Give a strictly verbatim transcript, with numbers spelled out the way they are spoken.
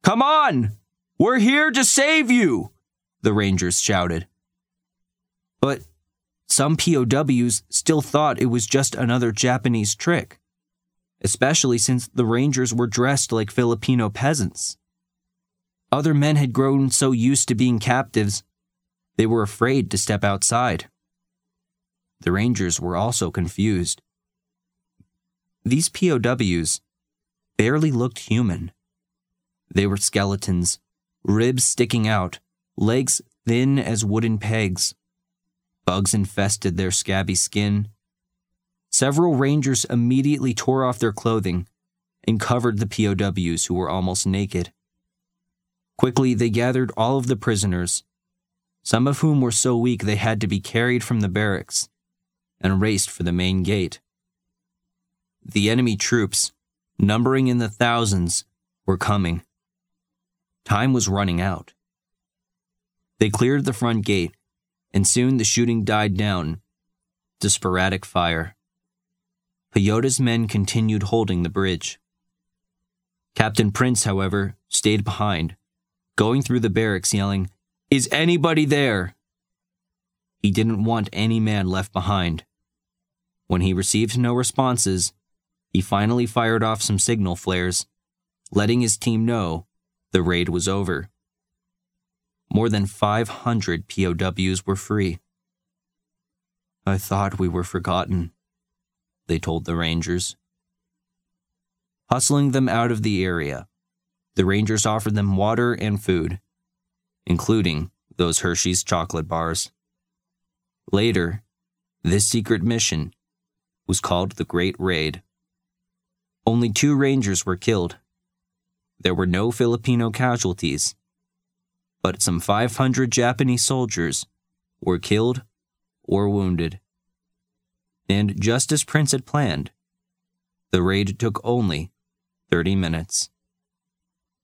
"Come on! We're here to save you!" the Rangers shouted. But some P O Ws still thought it was just another Japanese trick, especially since the Rangers were dressed like Filipino peasants. Other men had grown so used to being captives, they were afraid to step outside. The Rangers were also confused. These P O Ws barely looked human. They were skeletons, ribs sticking out, legs thin as wooden pegs. Bugs infested their scabby skin. Several Rangers immediately tore off their clothing and covered the P O Ws who were almost naked. Quickly, they gathered all of the prisoners, some of whom were so weak they had to be carried from the barracks, and raced for the main gate. The enemy troops, numbering in the thousands, were coming. Time was running out. They cleared the front gate, and soon the shooting died down to sporadic fire. Peyota's men continued holding the bridge. Captain Prince, however, stayed behind, going through the barracks yelling, "Is anybody there?" He didn't want any man left behind. When he received no responses, he finally fired off some signal flares, letting his team know the raid was over. More than five hundred P O Ws were free. "I thought we were forgotten," they told the Rangers. Hustling them out of the area, the Rangers offered them water and food, including those Hershey's chocolate bars. Later, this secret mission was called the Great Raid. Only two Rangers were killed. There were no Filipino casualties, but some five hundred Japanese soldiers were killed or wounded. And just as Prince had planned, the raid took only thirty minutes.